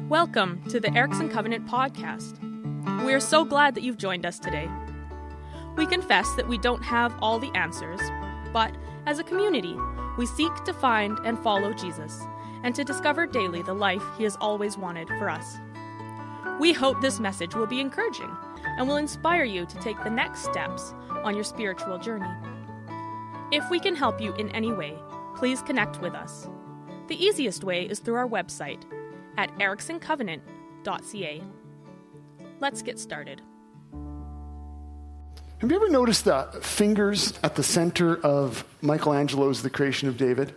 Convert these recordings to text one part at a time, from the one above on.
Welcome to the Erickson Covenant podcast. We are so glad that you've joined us today. We confess that we don't have all the answers, but as a community, we seek to find and follow Jesus and to discover daily the life he has always wanted for us. We hope this message will be encouraging and will inspire you to take the next steps on your spiritual journey. If we can help you in any way, please connect with us. The easiest way is through our website at ericksoncovenant.ca. Let's get started. Have you ever noticed the fingers at the center of Michelangelo's The Creation of David?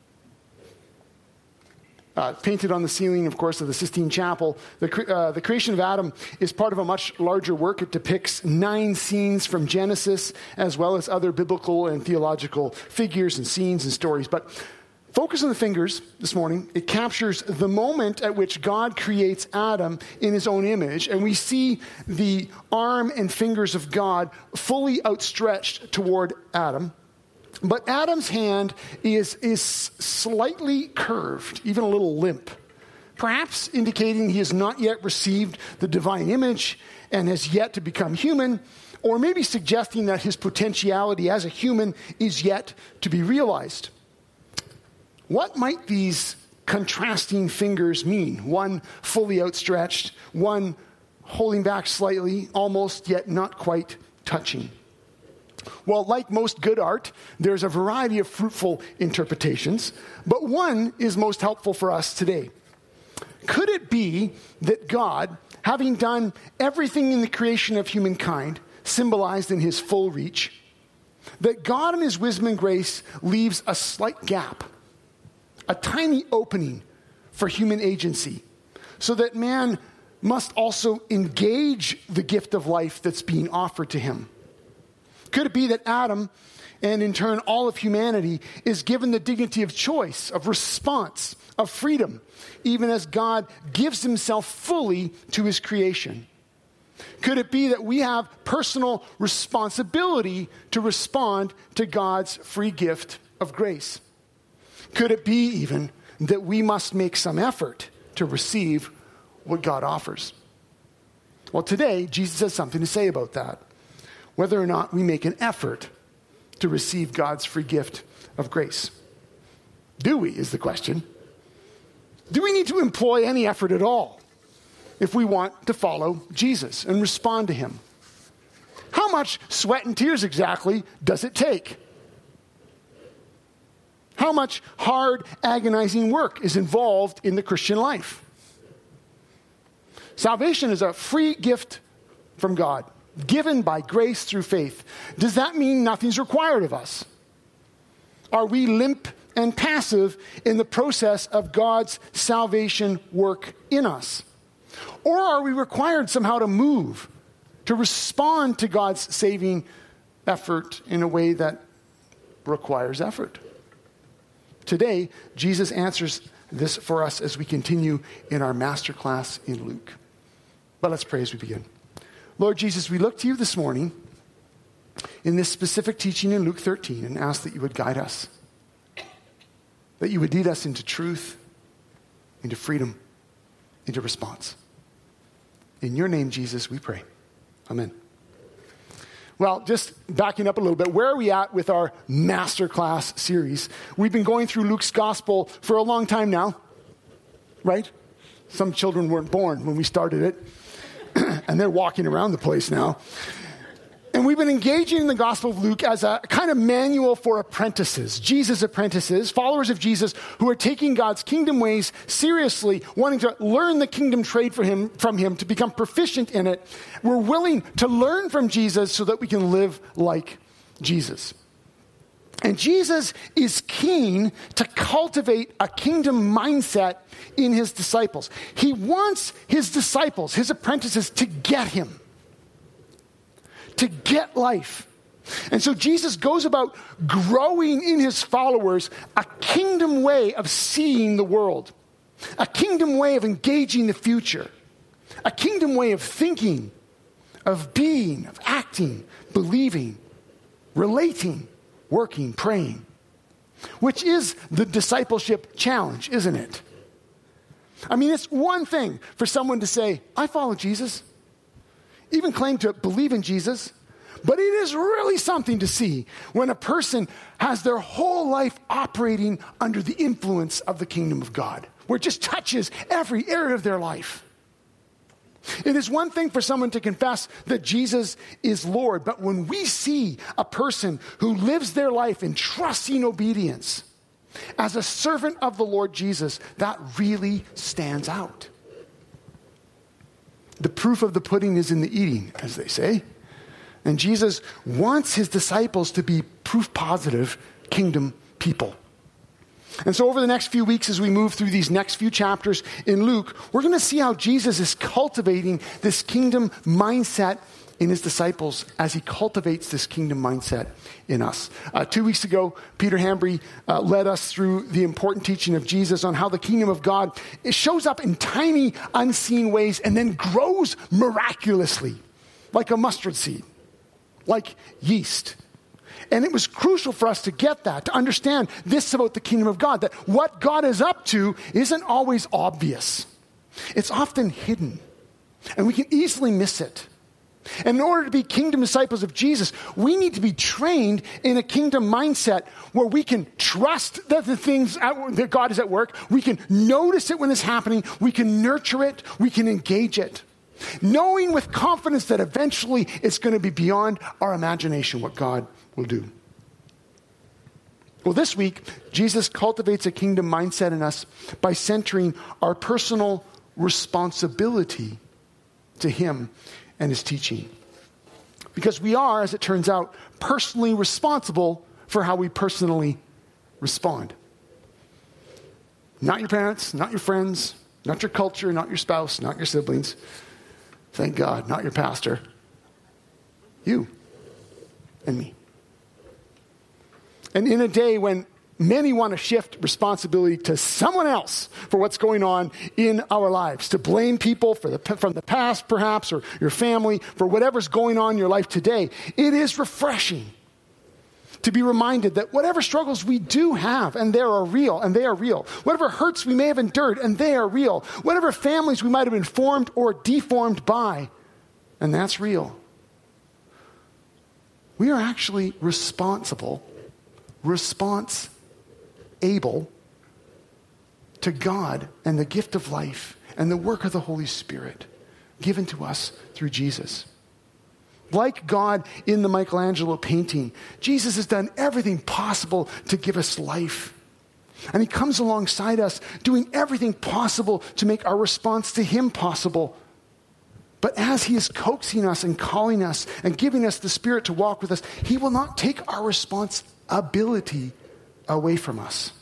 Painted on the ceiling, of course, of the Sistine Chapel, the creation of Adam is part of a much larger work. It depicts 9 scenes from Genesis, as well as other biblical and theological figures and scenes and stories. But focus on the fingers this morning. It captures the moment at which God creates Adam in his own image, and we see the arm and fingers of God fully outstretched toward Adam. But Adam's hand is slightly curved, even a little limp, perhaps indicating he has not yet received the divine image and has yet to become human, or maybe suggesting that his potentiality as a human is yet to be realized. What might these contrasting fingers mean? One fully outstretched, one holding back slightly, almost yet not quite touching. Well, like most good art, there's a variety of fruitful interpretations, but one is most helpful for us today. Could it be that God, having done everything in the creation of humankind, symbolized in his full reach, that God in his wisdom and grace leaves a slight gap, a tiny opening for human agency, so that man must also engage the gift of life that's being offered to him? Could it be that Adam, and in turn all of humanity, is given the dignity of choice, of response, of freedom, even as God gives himself fully to his creation? Could it be that we have personal responsibility to respond to God's free gift of grace? Could it be even that we must make some effort to receive what God offers? Well, today, Jesus has something to say about that. Whether or not we make an effort to receive God's free gift of grace. Do we, is the question. Do we need to employ any effort at all if we want to follow Jesus and respond to him? How much sweat and tears exactly does it take? How much hard, agonizing work is involved in the Christian life? Salvation is a free gift from God, given by grace through faith. Does that mean nothing's required of us? Are we limp and passive in the process of God's salvation work in us? Or are we required somehow to move, to respond to God's saving effort in a way that requires effort? Today, Jesus answers this for us as we continue in our masterclass in Luke. But let's pray as we begin. Lord Jesus, we look to you this morning in this specific teaching in Luke 13 and ask that you would guide us, that you would lead us into truth, into freedom, into response. In your name, Jesus, we pray. Amen. Well, just backing up a little bit, where are we at with our masterclass series? We've been going through Luke's gospel for a long time now, right? Some children weren't born when we started it. And they're walking around the place now. And we've been engaging in the Gospel of Luke as a kind of manual for apprentices, Jesus apprentices, followers of Jesus who are taking God's kingdom ways seriously, wanting to learn the kingdom trade from him to become proficient in it. We're willing to learn from Jesus so that we can live like Jesus. And Jesus is keen to cultivate a kingdom mindset in his disciples. He wants his disciples, his apprentices, to get him, to get life. And so Jesus goes about growing in his followers a kingdom way of seeing the world, a kingdom way of engaging the future, a kingdom way of thinking, of being, of acting, believing, relating, working, praying, which is the discipleship challenge, isn't it? I mean, it's one thing for someone to say, I follow Jesus, even claim to believe in Jesus, but it is really something to see when a person has their whole life operating under the influence of the kingdom of God, where it just touches every area of their life. It is one thing for someone to confess that Jesus is Lord, but when we see a person who lives their life in trusting obedience as a servant of the Lord Jesus, that really stands out. The proof of the pudding is in the eating, as they say. And Jesus wants his disciples to be proof positive kingdom people. And so over the next few weeks, as we move through these next few chapters in Luke, we're going to see how Jesus is cultivating this kingdom mindset in his disciples as he cultivates this kingdom mindset in us. 2 weeks ago, Peter Hambry led us through the important teaching of Jesus on how the kingdom of God, it shows up in tiny, unseen ways and then grows miraculously, like a mustard seed, like yeast. And it was crucial for us to get that, to understand this about the kingdom of God, that what God is up to isn't always obvious. It's often hidden, and we can easily miss it. And in order to be kingdom disciples of Jesus, we need to be trained in a kingdom mindset where we can trust that the things that God is at work. We can notice it when it's happening. We can nurture it. We can engage it. Knowing with confidence that eventually it's going to be beyond our imagination what God will do. Well, this week, Jesus cultivates a kingdom mindset in us by centering our personal responsibility to him and his teaching. Because we are, as it turns out, personally responsible for how we personally respond. Not your parents, not your friends, not your culture, not your spouse, not your siblings. Thank God, not your pastor. You and me. And in a day when many want to shift responsibility to someone else for what's going on in our lives, to blame people from the past perhaps, or your family, for whatever's going on in your life today, it is refreshing to be reminded that whatever struggles we do have, and they are real, whatever hurts we may have endured, and they are real, whatever families we might have been formed or deformed by, and that's real, we are actually able to God and the gift of life and the work of the Holy Spirit given to us through Jesus. Like God in the Michelangelo painting, Jesus has done everything possible to give us life. And he comes alongside us doing everything possible to make our response to him possible. But as he is coaxing us and calling us and giving us the Spirit to walk with us, he will not take our responsibility away from us.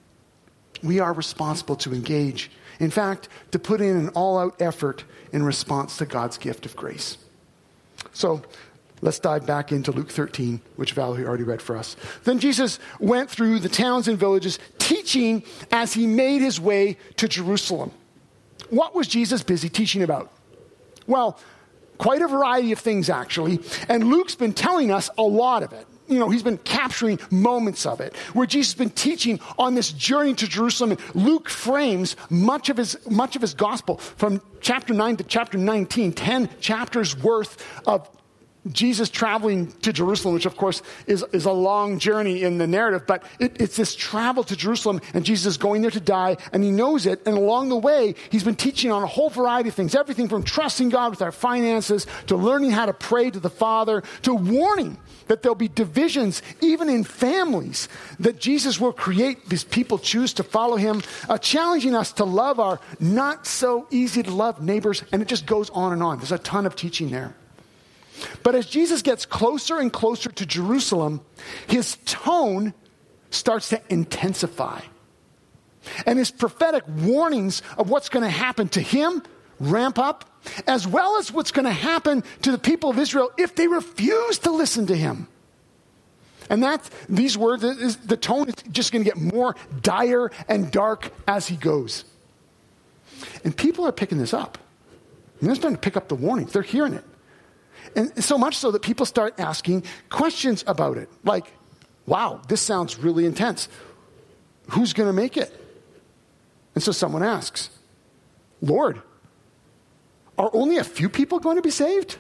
We are responsible to engage. In fact, to put in an all-out effort in response to God's gift of grace. So let's dive back into Luke 13, which Valerie already read for us. Then Jesus went through the towns and villages, teaching as he made his way to Jerusalem. What was Jesus busy teaching about? Well, quite a variety of things, actually. And Luke's been telling us a lot of it. You know, he's been capturing moments of it, where Jesus has been teaching on this journey to Jerusalem. And Luke frames much of his gospel from chapter 9 to chapter 19, 10 chapters worth of Jesus traveling to Jerusalem, which of course is a long journey in the narrative, but it's this travel to Jerusalem, and Jesus is going there to die, and he knows it, and along the way, he's been teaching on a whole variety of things, everything from trusting God with our finances, to learning how to pray to the Father, to warning that there'll be divisions even in families, that Jesus will create these people choose to follow him, challenging us to love our not so easy to love neighbors, and it just goes on and on. There's a ton of teaching there. But as Jesus gets closer and closer to Jerusalem, his tone starts to intensify. And his prophetic warnings of what's going to happen to him ramp up, as well as what's going to happen to the people of Israel if they refuse to listen to him. And these words, the tone is just going to get more dire and dark as he goes. And people are picking this up. They're starting to pick up the warnings. They're hearing it. And so much so that people start asking questions about it. Like, wow, this sounds really intense. Who's going to make it? And so someone asks, Lord, are only a few people going to be saved?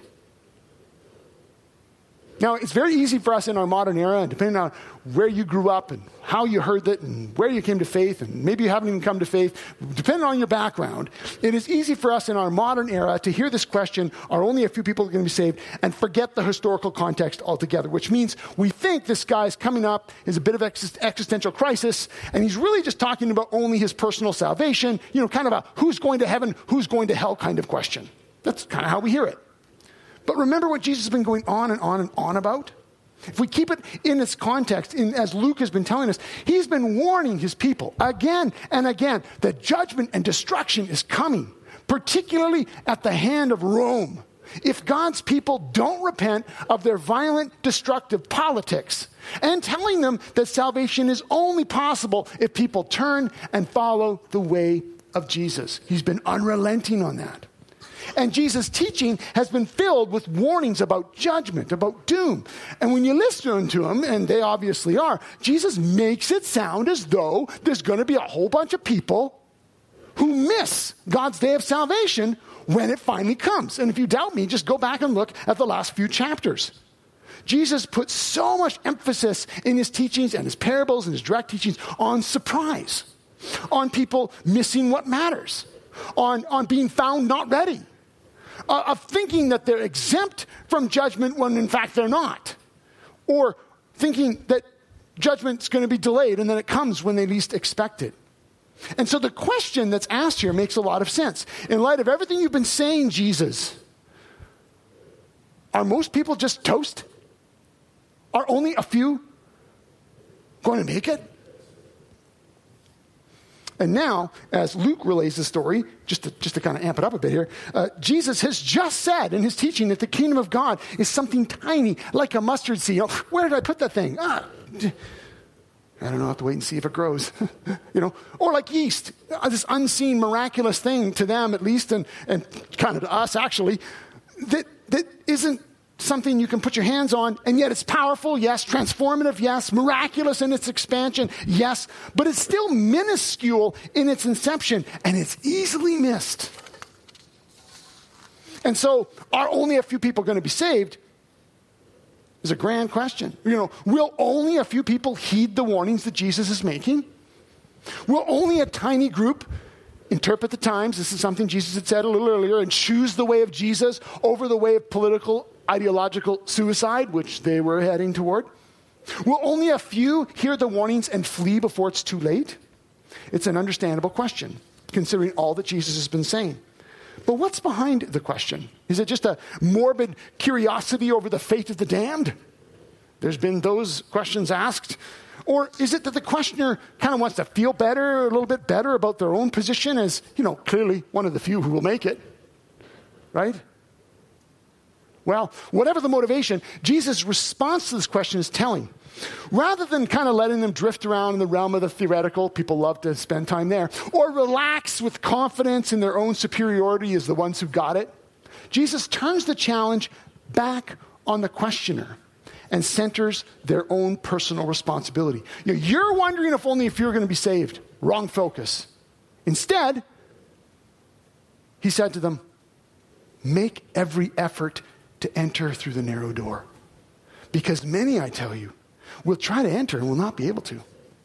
Now, it's very easy for us in our modern era, and depending on where you grew up and how you heard it and where you came to faith, and maybe you haven't even come to faith, depending on your background, it is easy for us in our modern era to hear this question, are only a few people going to be saved, and forget the historical context altogether, which means we think this guy's coming up is a bit of existential crisis, and he's really just talking about only his personal salvation, kind of a who's going to heaven, who's going to hell kind of question. That's kind of how we hear it. But remember what Jesus has been going on and on and on about? If we keep it in its context, as Luke has been telling us, he's been warning his people again and again that judgment and destruction is coming, particularly at the hand of Rome. If God's people don't repent of their violent, destructive politics, and telling them that salvation is only possible if people turn and follow the way of Jesus. He's been unrelenting on that. And Jesus' teaching has been filled with warnings about judgment, about doom. And when you listen to him, and they obviously are, Jesus makes it sound as though there's going to be a whole bunch of people who miss God's day of salvation when it finally comes. And if you doubt me, just go back and look at the last few chapters. Jesus puts so much emphasis in his teachings and his parables and his direct teachings on surprise, on people missing what matters, on being found not ready, of thinking that they're exempt from judgment when in fact they're not, or thinking that judgment's going to be delayed and then it comes when they least expect it. And so the question that's asked here makes a lot of sense. In light of everything you've been saying, Jesus, are most people just toast? Are only a few going to make it? And now, as Luke relays the story, just to kind of amp it up a bit here, Jesus has just said in his teaching that the kingdom of God is something tiny, like a mustard seed. Where did I put that thing? I don't know, I'll have to wait and see if it grows. Or like yeast, this unseen miraculous thing to them at least, and kind of to us actually, that isn't something you can put your hands on, and yet it's powerful, yes, transformative, yes, miraculous in its expansion, yes, but it's still minuscule in its inception, and it's easily missed. And so, are only a few people going to be saved? Is a grand question. Will only a few people heed the warnings that Jesus is making? Will only a tiny group interpret the times? This is something Jesus had said a little earlier, and choose the way of Jesus over the way of political, ideological suicide, which they were heading toward? Will only a few hear the warnings and flee before it's too late? It's an understandable question, considering all that Jesus has been saying. But what's behind the question? Is it just a morbid curiosity over the fate of the damned? There's been those questions asked. Or is it that the questioner kind of wants to feel better, a little bit better about their own position as, clearly one of the few who will make it, right? Well, whatever the motivation, Jesus' response to this question is telling. Rather than kind of letting them drift around in the realm of the theoretical, people love to spend time there, or relax with confidence in their own superiority as the ones who got it, Jesus turns the challenge back on the questioner and centers their own personal responsibility. You're wondering if only a few are going to be saved. Wrong focus. Instead, he said to them, make every effort to enter through the narrow door. Because many, I tell you, will try to enter and will not be able to.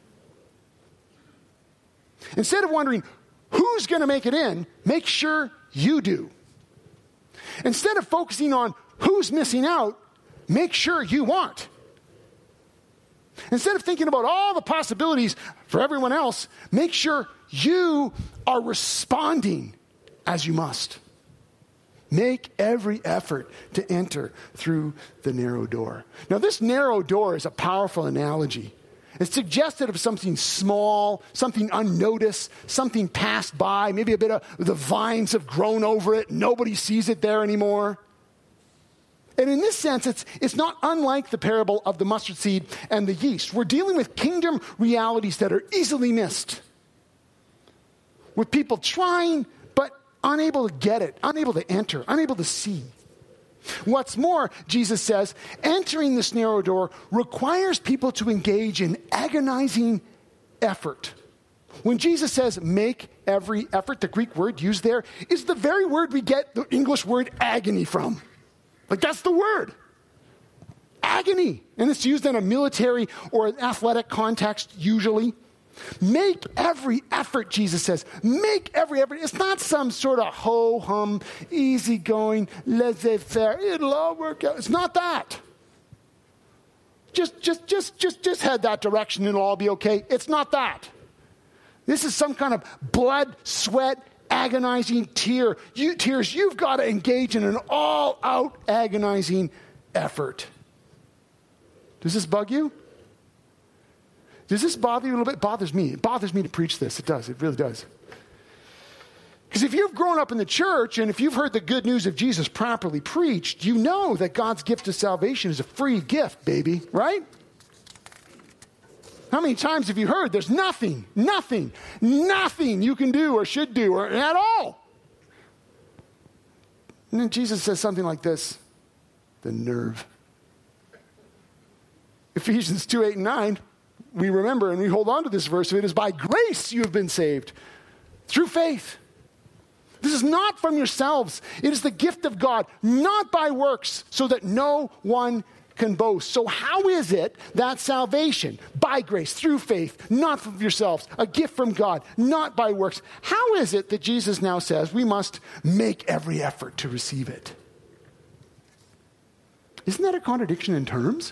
Instead of wondering who's going to make it in, make sure you do. Instead of focusing on who's missing out, make sure you aren't. Instead of thinking about all the possibilities for everyone else, make sure you are responding as you must. Make every effort to enter through the narrow door. Now, this narrow door is a powerful analogy. It's suggestive of something small, something unnoticed, something passed by. Maybe a bit of the vines have grown over it. Nobody sees it there anymore. And in this sense, it's not unlike the parable of the mustard seed and the yeast. We're dealing with kingdom realities that are easily missed. With people trying, but unable to get it, unable to enter, unable to see. What's more, Jesus says, entering this narrow door requires people to engage in agonizing effort. When Jesus says, make every effort, the Greek word used there is the very word we get the English word agony from. Like, that's the word. Agony. And it's used in a military or an athletic context usually. Make every effort, Jesus says. Make every effort. It's not some sort of ho-hum, easygoing, laissez-faire. It'll all work out. It's not that. Just head that direction and it'll all be okay. It's not that. This is some kind of blood, sweat, agonizing tears. You've got to engage in an all-out agonizing effort. Does this bug you? Does this bother you a little bit? It bothers me. It bothers me to preach this. It does. It really does. Because if you've grown up in the church and if you've heard the good news of Jesus properly preached, you know that God's gift of salvation is a free gift, baby, right? How many times have you heard there's nothing you can do or should do or at all? And then Jesus says something like this, the nerve. Ephesians 2:8-9, we remember and we hold on to this verse. It is by grace you have been saved, through faith. This is not from yourselves. It is the gift of God, not by works, so that no one can boast. So how is it that salvation, by grace, through faith, not from yourselves, a gift from God, not by works, how is it that Jesus now says we must make every effort to receive it? Isn't that a contradiction in terms?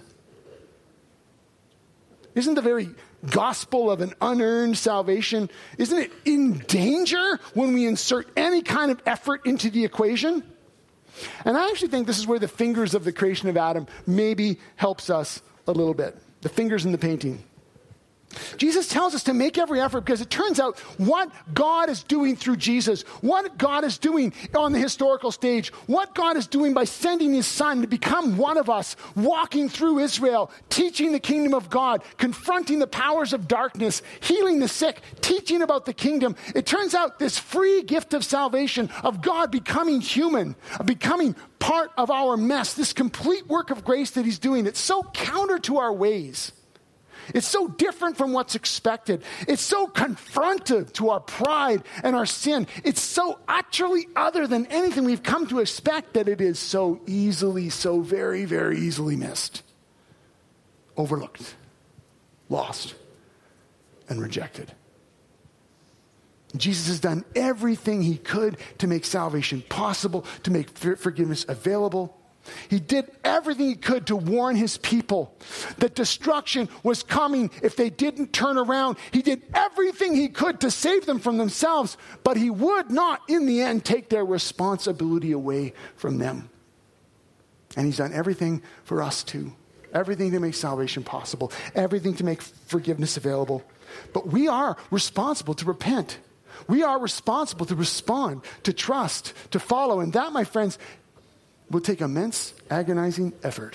Isn't the very gospel of an unearned salvation, isn't it in danger when we insert any kind of effort into the equation? And I actually think this is where the fingers of the creation of Adam maybe helps us a little bit. The fingers in the painting. Jesus tells us to make every effort because it turns out what God is doing through Jesus, what God is doing on the historical stage, what God is doing by sending his son to become one of us, walking through Israel, teaching the kingdom of God, confronting the powers of darkness, healing the sick, teaching about the kingdom. It turns out this free gift of salvation, of God becoming human, of becoming part of our mess, this complete work of grace that he's doing, it's so counter to our ways. It's so different from what's expected. It's so confrontive to our pride and our sin. It's so utterly other than anything we've come to expect that it is so easily, so very, very easily missed, overlooked, lost, and rejected. Jesus has done everything he could to make salvation possible, to make forgiveness available. He did everything he could to warn his people that destruction was coming if they didn't turn around. He did everything he could to save them from themselves, but he would not, in the end, take their responsibility away from them. And he's done everything for us too. Everything to make salvation possible. Everything to make forgiveness available. But we are responsible to repent. We are responsible to respond, to trust, to follow. And that, my friends, will take immense, agonizing effort.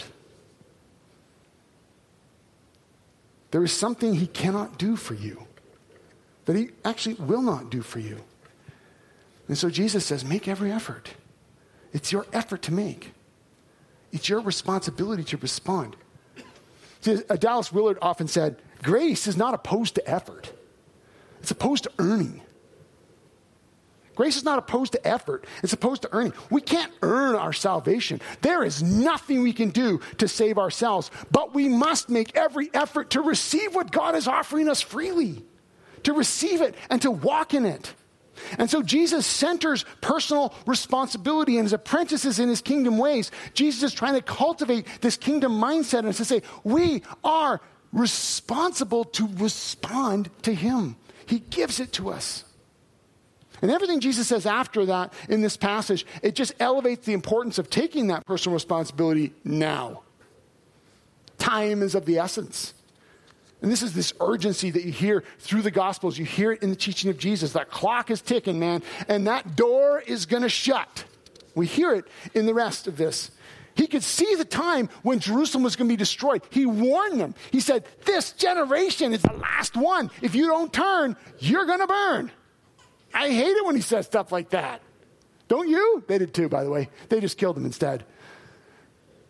There is something he cannot do for you, that he actually will not do for you. And so Jesus says, make every effort. It's your effort to make. It's your responsibility to respond. See, Dallas Willard often said, grace is not opposed to effort. It's opposed to earning. Grace is not opposed to effort. It's opposed to earning. We can't earn our salvation. There is nothing we can do to save ourselves, but we must make every effort to receive what God is offering us freely, to receive it and to walk in it. And so Jesus centers personal responsibility in his apprentices in his kingdom ways. Jesus is trying to cultivate this kingdom mindset and to say, we are responsible to respond to him. He gives it to us. And everything Jesus says after that in this passage, it just elevates the importance of taking that personal responsibility now. Time is of the essence. And this is this urgency that you hear through the Gospels. You hear it in the teaching of Jesus. That clock is ticking, man, and that door is going to shut. We hear it in the rest of this. He could see the time when Jerusalem was going to be destroyed. He warned them. He said, this generation is the last one. If you don't turn, you're going to burn. I hate it when he says stuff like that. Don't you? They did too, by the way. They just killed him instead.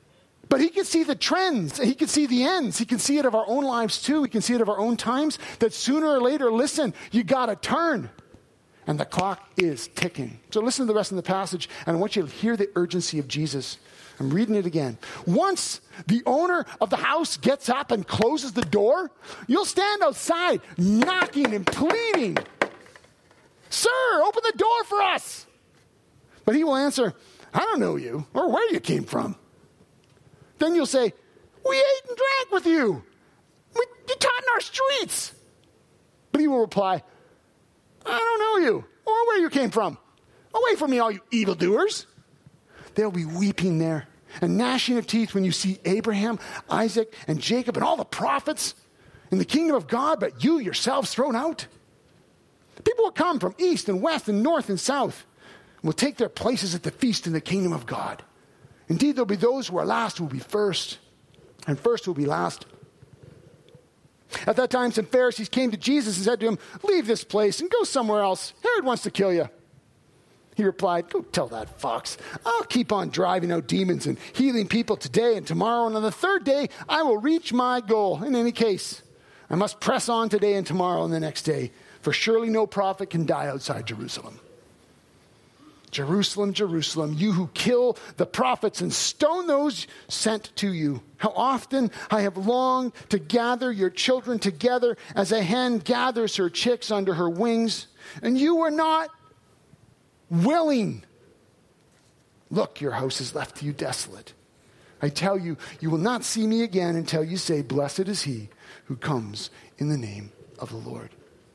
But he can see the trends. He can see the ends. He can see it of our own lives too. He can see it of our own times, that sooner or later, listen, you got to turn. And the clock is ticking. So listen to the rest of the passage, and I want you to hear the urgency of Jesus. I'm reading it again. Once the owner of the house gets up and closes the door, you'll stand outside knocking and pleading, "Sir, open the door for us." But he will answer, "I don't know you or where you came from." Then you'll say, "We ate and drank with you. You taught in our streets." But he will reply, "I don't know you or where you came from. Away from me, all you evildoers." There'll be weeping there and gnashing of teeth when you see Abraham, Isaac, and Jacob and all the prophets in the kingdom of God, but you yourselves thrown out. People will come from east and west and north and south and will take their places at the feast in the kingdom of God. Indeed, there'll be those who are last who will be first, and first who will be last. At that time, some Pharisees came to Jesus and said to him, "Leave this place and go somewhere else. Herod wants to kill you." He replied, "Go tell that fox. I'll keep on driving out demons and healing people today and tomorrow, and on the third day I will reach my goal. In any case, I must press on today and tomorrow and the next day, for surely no prophet can die outside Jerusalem. Jerusalem, Jerusalem, you who kill the prophets and stone those sent to you. How often I have longed to gather your children together as a hen gathers her chicks under her wings, and you were not willing. Look, your house is left to you desolate. I tell you, you will not see me again until you say, 'Blessed is he who comes in the name of the Lord.'"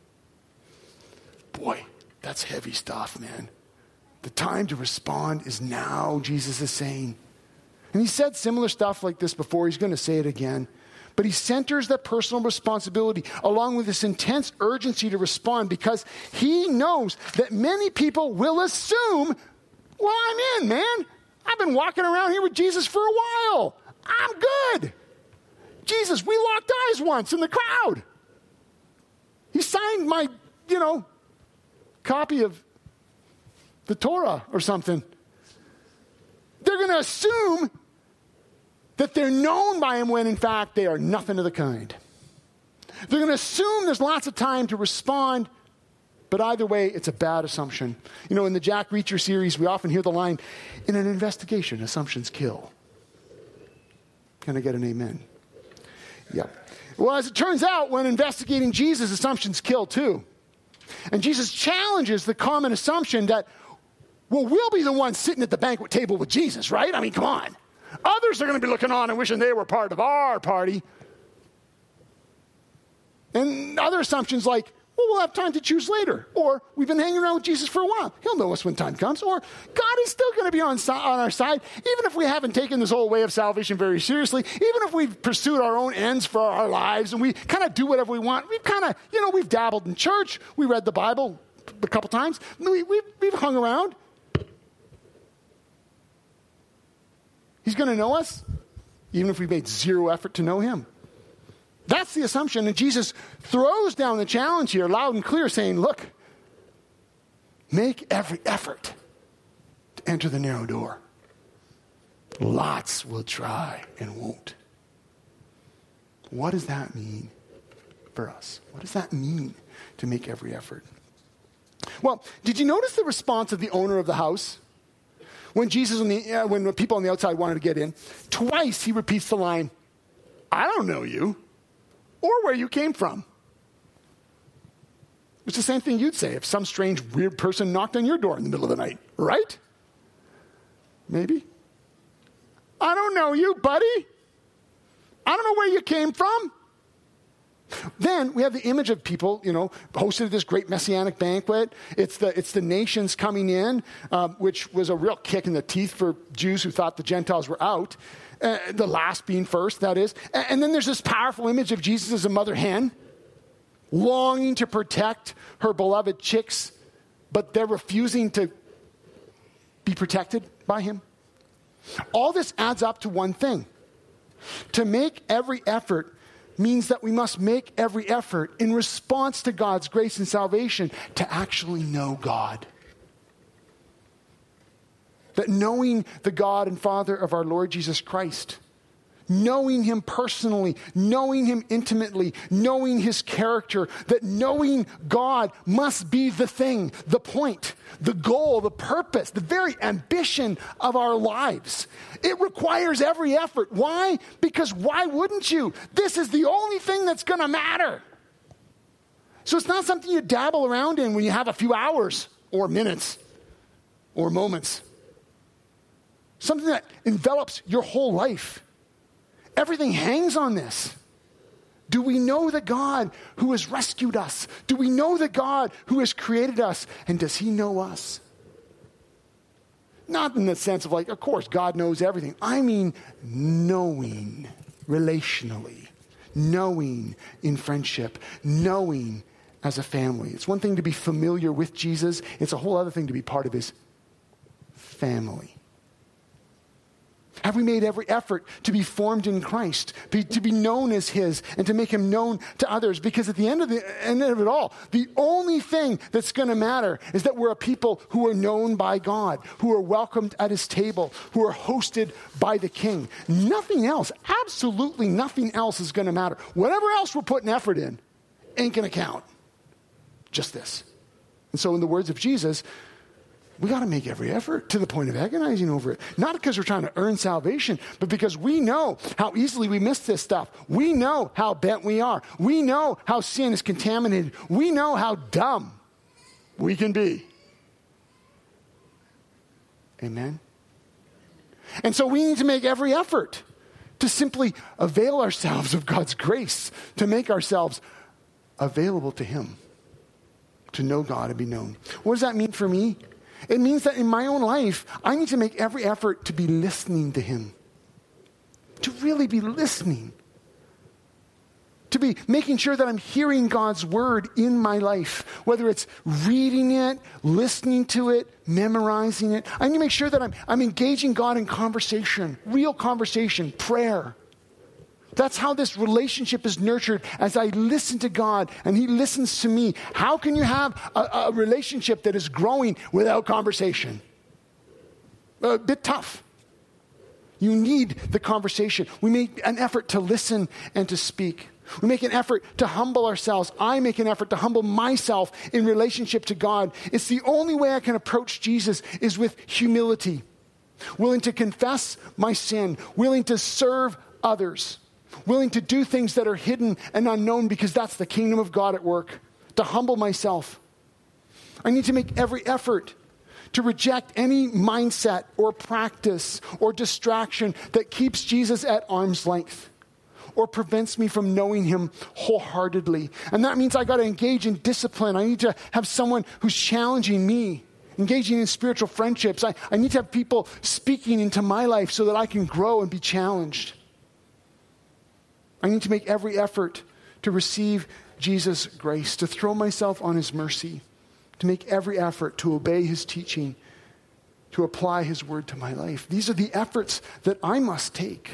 Boy, that's heavy stuff, man. The time to respond is now, Jesus is saying. And he said similar stuff like this before. He's going to say it again. But he centers that personal responsibility along with this intense urgency to respond, because he knows that many people will assume, "Well, I'm in, man. I've been walking around here with Jesus for a while. I'm good. Jesus, we locked eyes once in the crowd. He signed my, copy of the Torah or something." They're going to assume that they're known by him when in fact they are nothing of the kind. They're going to assume there's lots of time to respond, but either way, it's a bad assumption. In the Jack Reacher series, we often hear the line, "In an investigation, assumptions kill." Can I get an amen? Yeah. Well, as it turns out, when investigating Jesus, assumptions kill too. And Jesus challenges the common assumption that, well, we'll be the ones sitting at the banquet table with Jesus, right? I mean, come on. Others are going to be looking on and wishing they were part of our party. And other assumptions like, well, we'll have time to choose later. Or we've been hanging around with Jesus for a while. He'll know us when time comes. Or God is still going to be on our side, even if we haven't taken this whole way of salvation very seriously, even if we've pursued our own ends for our lives and we kind of do whatever we want. We've kind of, we've dabbled in church. We read the Bible a couple times. We've hung around. He's going to know us, even if we made zero effort to know him. That's the assumption. And Jesus throws down the challenge here loud and clear, saying, look, make every effort to enter the narrow door. Lots will try and won't. What does that mean for us? What does that mean to make every effort? Well, did you notice the response of the owner of the house? When when people on the outside wanted to get in, twice he repeats the line, "I don't know you or where you came from." It's the same thing you'd say if some strange, weird person knocked on your door in the middle of the night, right? Maybe. "I don't know you, buddy. I don't know where you came from." Then we have the image of people, hosted this great messianic banquet. It's the nations coming in, which was a real kick in the teeth for Jews who thought the Gentiles were out. The last being first, that is. And then there's this powerful image of Jesus as a mother hen, longing to protect her beloved chicks, but they're refusing to be protected by him. All this adds up to one thing. To make every effort means that we must make every effort in response to God's grace and salvation to actually know God. That knowing the God and Father of our Lord Jesus Christ knowing him personally, knowing him intimately, knowing his character, that knowing God must be the thing, the point, the goal, the purpose, the very ambition of our lives. It requires every effort. Why? Because why wouldn't you? This is the only thing that's going to matter. So it's not something you dabble around in when you have a few hours or minutes or moments. Something that envelops your whole life. Everything hangs on this. Do we know the God who has rescued us? Do we know the God who has created us? And does he know us? Not in the sense of like, of course, God knows everything. I mean knowing relationally, knowing in friendship, knowing as a family. It's one thing to be familiar with Jesus. It's a whole other thing to be part of his family. Have we made every effort to be formed in Christ, to be known as his, and to make him known to others? Because at the end of it all, the only thing that's going to matter is that we're a people who are known by God, who are welcomed at his table, who are hosted by the King. Nothing else, absolutely nothing else is going to matter. Whatever else we're putting effort in ain't going to count. Just this. And so in the words of Jesus, we got to make every effort to the point of agonizing over it. Not because we're trying to earn salvation, but because we know how easily we miss this stuff. We know how bent we are. We know how sin is contaminated. We know how dumb we can be. Amen? And so we need to make every effort to simply avail ourselves of God's grace, to make ourselves available to him, to know God and be known. What does that mean for me? It means that in my own life, I need to make every effort to be listening to him. To really be listening. To be making sure that I'm hearing God's word in my life. Whether it's reading it, listening to it, memorizing it. I need to make sure that I'm engaging God in conversation. Real conversation, prayer. That's how this relationship is nurtured, as I listen to God and he listens to me. How can you have a relationship that is growing without conversation? A bit tough. You need the conversation. We make an effort to listen and to speak. We make an effort to humble ourselves. I make an effort to humble myself in relationship to God. It's the only way I can approach Jesus is with humility. Willing to confess my sin. Willing to serve others. Willing to do things that are hidden and unknown because that's the kingdom of God at work. To humble myself. I need to make every effort to reject any mindset or practice or distraction that keeps Jesus at arm's length or prevents me from knowing him wholeheartedly. And that means I got to engage in discipline. I need to have someone who's challenging me, engaging in spiritual friendships. I need to have people speaking into my life so that I can grow and be challenged. I need to make every effort to receive Jesus' grace, to throw myself on his mercy, to make every effort to obey his teaching, to apply his word to my life. These are the efforts that I must take.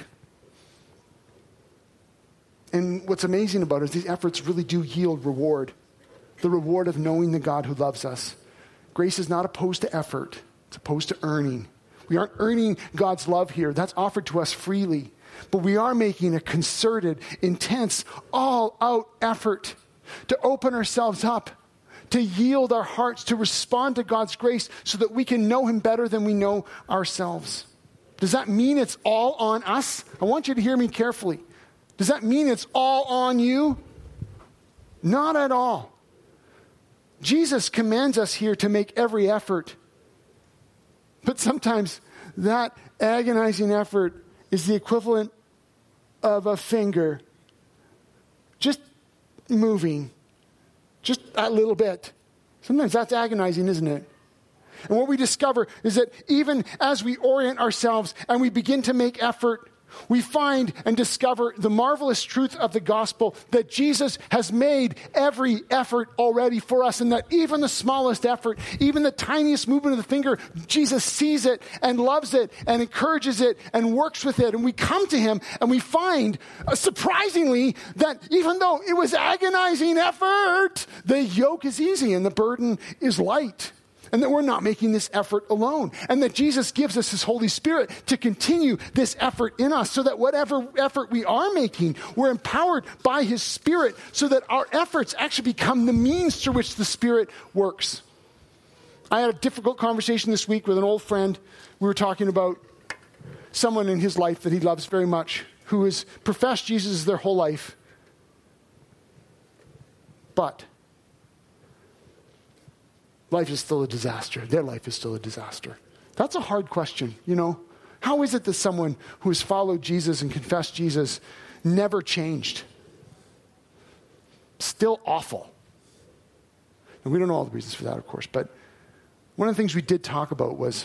And what's amazing about it is these efforts really do yield reward, the reward of knowing the God who loves us. Grace is not opposed to effort. It's opposed to earning. We aren't earning God's love here. That's offered to us freely. But we are making a concerted, intense, all-out effort to open ourselves up, to yield our hearts, to respond to God's grace so that we can know him better than we know ourselves. Does that mean it's all on us? I want you to hear me carefully. Does that mean it's all on you? Not at all. Jesus commands us here to make every effort. But sometimes that agonizing effort is the equivalent of a finger just moving, just a little bit. Sometimes that's agonizing, isn't it? And what we discover is that even as we orient ourselves and we begin to make effort, we find and discover the marvelous truth of the gospel that Jesus has made every effort already for us, and that even the smallest effort, even the tiniest movement of the finger, Jesus sees it and loves it and encourages it and works with it. And we come to him and we find, surprisingly, that even though it was agonizing effort, the yoke is easy and the burden is light. And that we're not making this effort alone. And that Jesus gives us his Holy Spirit to continue this effort in us so that whatever effort we are making, we're empowered by his Spirit so that our efforts actually become the means through which the Spirit works. I had a difficult conversation this week with an old friend. We were talking about someone in his life that he loves very much who has professed Jesus their whole life. But life is still a disaster. Their life is still a disaster. That's a hard question, you know. How is it that someone who has followed Jesus and confessed Jesus never changed? Still awful. And we don't know all the reasons for that, of course, but one of the things we did talk about was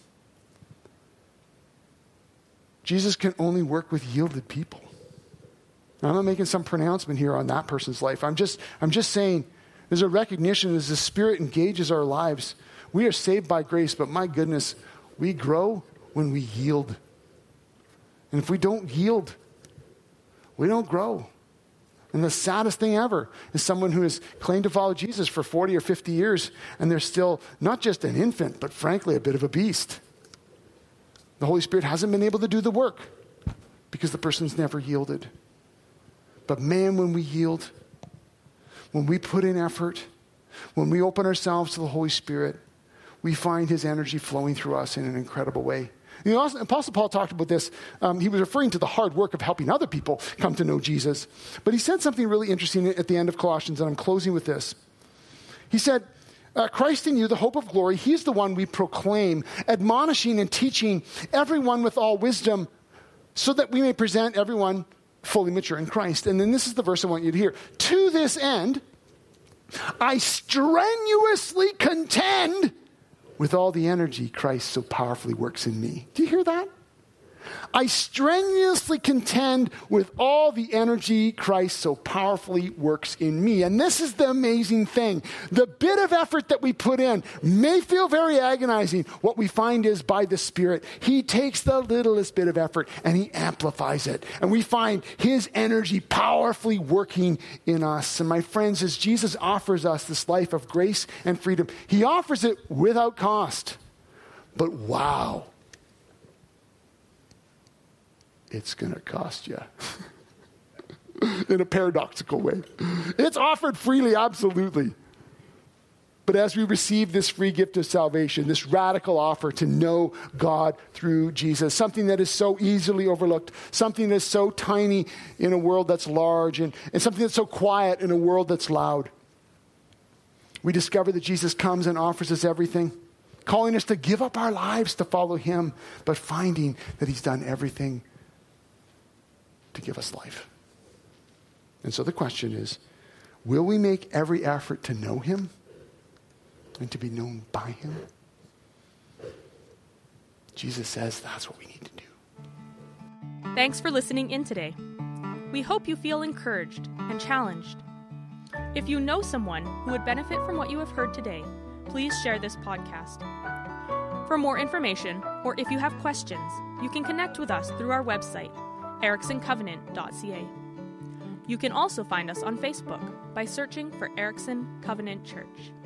Jesus can only work with yielded people. Now, I'm not making some pronouncement here on that person's life. I'm just saying there's a recognition as the Spirit engages our lives. We are saved by grace, but my goodness, we grow when we yield. And if we don't yield, we don't grow. And the saddest thing ever is someone who has claimed to follow Jesus for 40 or 50 years, and they're still not just an infant, but frankly, a bit of a beast. The Holy Spirit hasn't been able to do the work because the person's never yielded. But man, when we yield, when we put in effort, when we open ourselves to the Holy Spirit, we find his energy flowing through us in an incredible way. You know, Apostle Paul talked about this. He was referring to the hard work of helping other people come to know Jesus. But he said something really interesting at the end of Colossians, and I'm closing with this. He said, Christ in you, the hope of glory, he's the one we proclaim, admonishing and teaching everyone with all wisdom so that we may present everyone fully mature in Christ. And then this is the verse I want you to hear. To this end, I strenuously contend with all the energy Christ so powerfully works in me. Do you hear that? I strenuously contend with all the energy Christ so powerfully works in me. And this is the amazing thing. The bit of effort that we put in may feel very agonizing. What we find is by the Spirit, he takes the littlest bit of effort and he amplifies it. And we find his energy powerfully working in us. And my friends, as Jesus offers us this life of grace and freedom, he offers it without cost. But wow, it's going to cost you in a paradoxical way. It's offered freely, absolutely. But as we receive this free gift of salvation, this radical offer to know God through Jesus, something that is so easily overlooked, something that's so tiny in a world that's large, and something that's so quiet in a world that's loud, we discover that Jesus comes and offers us everything, calling us to give up our lives to follow him, but finding that he's done everything to give us life. And so the question is, will we make every effort to know him and to be known by him? Jesus says that's what we need to do. Thanks for listening in today. We hope you feel encouraged and challenged. If you know someone who would benefit from what you have heard today, please share this podcast. For more information, or if you have questions, you can connect with us through our website, ericksoncovenant.ca. You can also find us on Facebook by searching for Erickson Covenant Church.